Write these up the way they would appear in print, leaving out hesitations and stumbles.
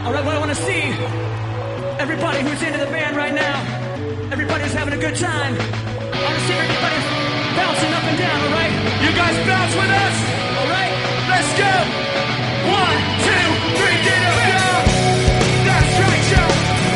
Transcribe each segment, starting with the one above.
Alright, what I want to see, everybody who's into the band right now, everybody who's having a good time, I want to see everybody bouncing up and down, alright? You guys bounce with us? Alright? Let's go! 1, 2, 3, get up, go! That's right, yo!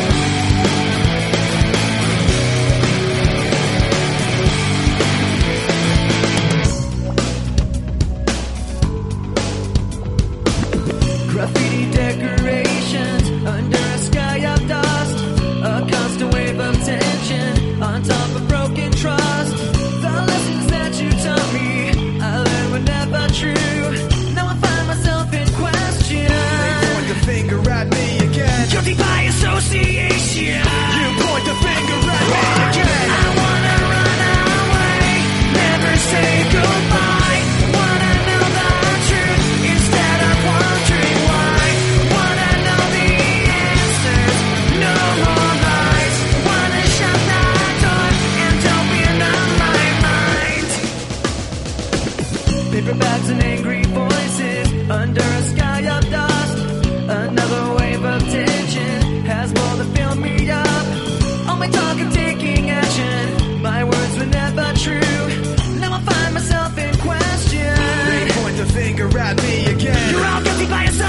Graffiti decorations under a sky of dust, a constant wave of tension on top of broken trust. The lessons that you taught me, I learned were never true. Now I find myself in question. They point the finger at me again. Guilty by association. You point the finger at me again. I wanna run away, never say goodbye. Wanna know the truth instead of wondering why. Wanna know the answers, no more lies. Wanna shut that door and open up my mind. Paper bags and angry voices under a sky of dust. Another wave of tension has more to fill me up. All my talk of taking action, my words were never true. Now I find myself in question. They point the finger at me again. You're all guilty by yourself.